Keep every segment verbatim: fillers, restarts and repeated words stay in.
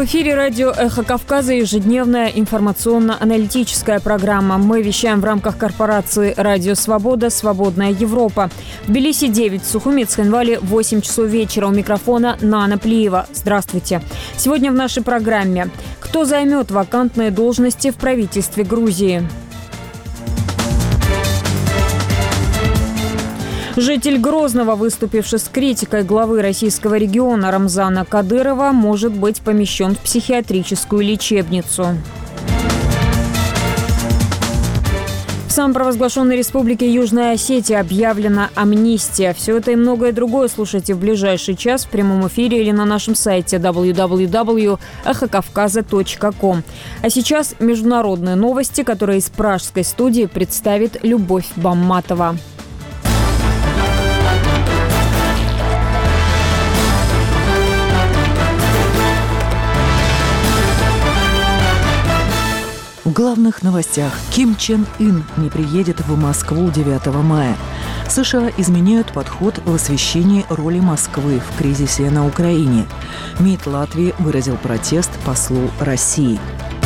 В эфире радио «Эхо Кавказа» ежедневная информационно-аналитическая программа. Мы вещаем в рамках корпорации «Радио Свобода. Свободная Европа». В Тбилиси девять, в Сухуми, Цхинвале восемь часов вечера. У микрофона Нана Плиева. Здравствуйте. Сегодня в нашей программе. Кто займет вакантные должности в правительстве Грузии? Житель Грозного, выступивший с критикой главы российского региона Рамзана Кадырова, может быть помещен в психиатрическую лечебницу. В самопровозглашенной республике Южная Осетия объявлена амнистия. Все это и многое другое слушайте в ближайший час в прямом эфире или на нашем сайте дабл ю дабл ю дабл ю точка эхо кавказа точка ком. А сейчас международные новости, которые из пражской студии представит Любовь Бамматова. В главных новостях. Ким Чен Ын не приедет в Москву девятого мая. США изменяют подход в освещении роли Москвы в кризисе на Украине. МИД Латвии выразил протест послу России.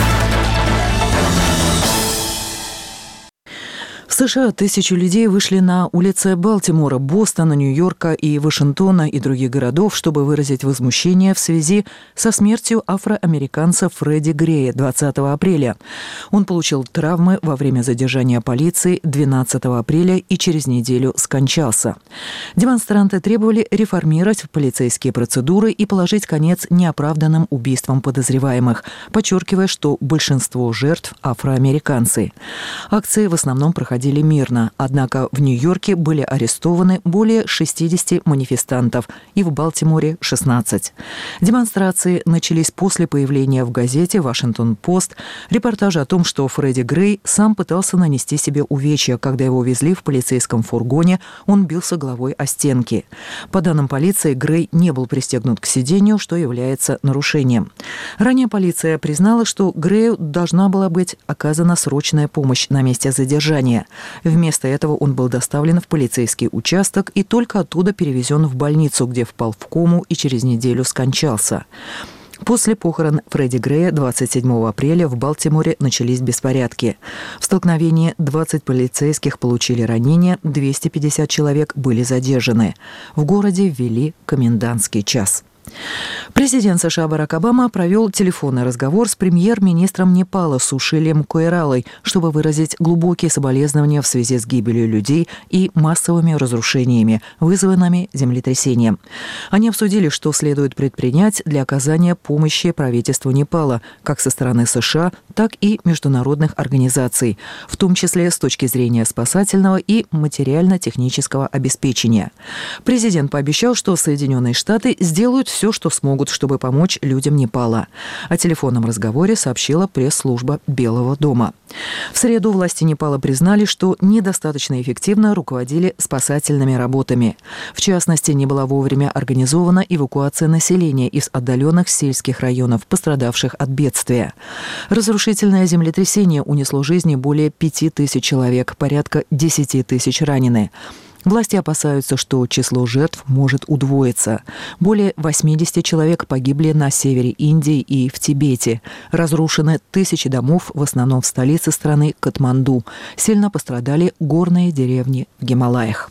В США тысячи людей вышли на улицы Балтимора, Бостона, Нью-Йорка и Вашингтона и других городов, чтобы выразить возмущение в связи со смертью афроамериканца Фредди Грея двадцатого апреля. Он получил травмы во время задержания полиции двенадцатого апреля и через неделю скончался. Демонстранты требовали реформировать полицейские процедуры и положить конец неоправданным убийствам подозреваемых, подчеркивая, что большинство жертв – афроамериканцы. Акции в основном проходили мирно, однако в Нью-Йорке были арестованы более шестидесяти манифестантов и в Балтиморе – шестнадцать. Демонстрации начались после появления в газете «Вашингтон-Пост» репортажа о том, что Фредди Грей сам пытался нанести себе увечья. Когда его везли в полицейском фургоне, он бился головой о стенки. По данным полиции, Грей не был пристегнут к сиденью, что является нарушением. Ранее полиция признала, что Грею должна была быть оказана срочная помощь на месте задержания. Вместо этого он был доставлен в полицейский участок и только оттуда перевезен в больницу, где впал в кому и через неделю скончался. После похорон Фредди Грея двадцать седьмого апреля в Балтиморе начались беспорядки. В столкновении двадцать полицейских получили ранения, двести пятьдесят человек были задержаны. В городе ввели комендантский час. Президент США Барак Обама провел телефонный разговор с премьер-министром Непала Сушилием Койралой, чтобы выразить глубокие соболезнования в связи с гибелью людей и массовыми разрушениями, вызванными землетрясением. Они обсудили, что следует предпринять для оказания помощи правительству Непала, как со стороны США, так и международных организаций, в том числе с точки зрения спасательного и материально-технического обеспечения. Президент пообещал, что Соединенные Штаты сделают все, что смогут, чтобы помочь людям Непала. О телефонном разговоре сообщила пресс-служба Белого дома. В среду власти Непала признали, что недостаточно эффективно руководили спасательными работами. В частности, не была вовремя организована эвакуация населения из отдаленных сельских районов, пострадавших от бедствия. Разрушительное землетрясение унесло жизни более пяти тысяч человек, порядка десяти тысяч ранены. Власти опасаются, что число жертв может удвоиться. Более восьмидесяти человек погибли на севере Индии и в Тибете. Разрушены тысячи домов, в основном в столице страны Катманду. Сильно пострадали горные деревни в Гималаях.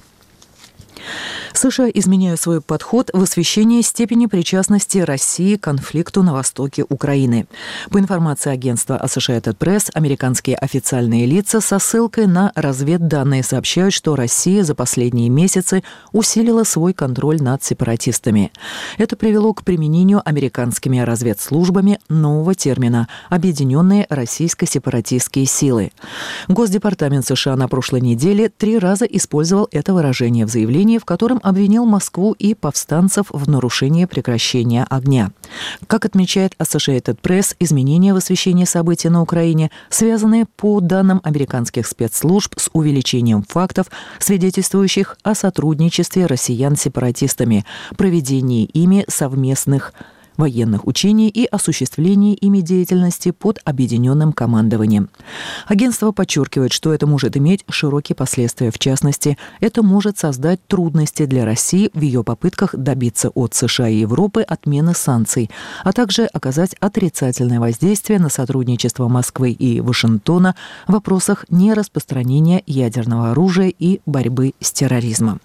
США изменяют свой подход в освещении степени причастности России к конфликту на востоке Украины. По информации агентства Associated Press, американские официальные лица со ссылкой на разведданные сообщают, что Россия за последние месяцы усилила свой контроль над сепаратистами. Это привело к применению американскими разведслужбами нового термина «Объединенные российско-сепаратистские силы». Госдепартамент США на прошлой неделе три раза использовал это выражение в заявлении, в котором обвинил Москву и повстанцев в нарушении прекращения огня. Как отмечает Associated Press, изменения в освещении событий на Украине связаны, по данным американских спецслужб, с увеличением фактов, свидетельствующих о сотрудничестве россиян с сепаратистами, проведении ими совместных военных учений и осуществления ими деятельности под объединенным командованием. Агентство подчеркивает, что это может иметь широкие последствия. В частности, это может создать трудности для России в ее попытках добиться от США и Европы отмены санкций, а также оказать отрицательное воздействие на сотрудничество Москвы и Вашингтона в вопросах нераспространения ядерного оружия и борьбы с терроризмом.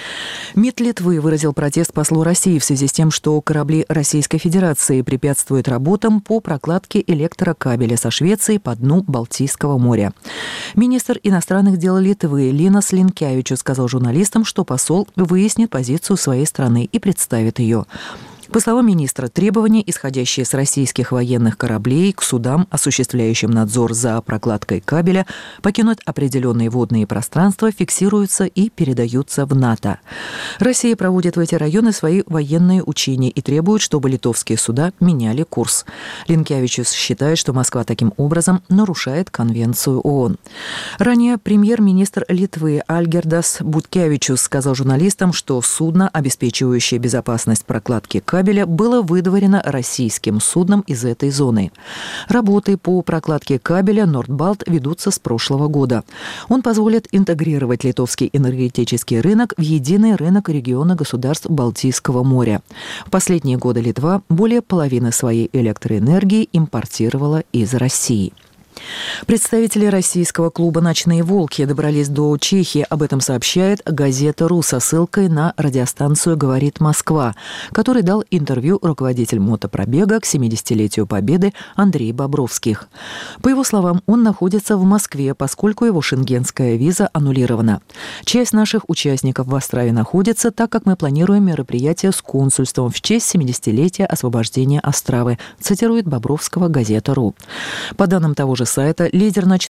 МИД Литвы выразил протест послу России в связи с тем, что корабли Российской Федерации препятствуют работам по прокладке электрокабеля со Швецией по дну Балтийского моря. Министр иностранных дел Литвы Линас Линкевичус сказал журналистам, что посол выяснит позицию своей страны и представит ее. По словам министра, требования, исходящие с российских военных кораблей к судам, осуществляющим надзор за прокладкой кабеля, покинуть определенные водные пространства, фиксируются и передаются в НАТО. Россия проводит в эти районы свои военные учения и требует, чтобы литовские суда меняли курс. Линкевичус считает, что Москва таким образом нарушает Конвенцию ООН. Ранее премьер-министр Литвы Альгердас Буткевичус сказал журналистам, что судно, обеспечивающее безопасность прокладки кабеля, кабеля было выдворено российским судном из этой зоны. Работы по прокладке кабеля Нордбалт ведутся с прошлого года. Он позволит интегрировать литовский энергетический рынок в единый рынок региона государств Балтийского моря. В последние годы Литва более половины своей электроэнергии импортировала из России. Представители российского клуба «Ночные волки» добрались до Чехии. Об этом сообщает газета «Ру» со ссылкой на радиостанцию «Говорит Москва», который дал интервью руководитель мотопробега к семидесятилетию Победы Андрей Бобровских. По его словам, он находится в Москве, поскольку его шенгенская виза аннулирована. Часть наших участников в Острове находится, так как мы планируем мероприятие с консульством в честь семидесятилетия освобождения Островы, цитирует Бобровского газета «Ру». По данным того же сайта, лидер «Ночных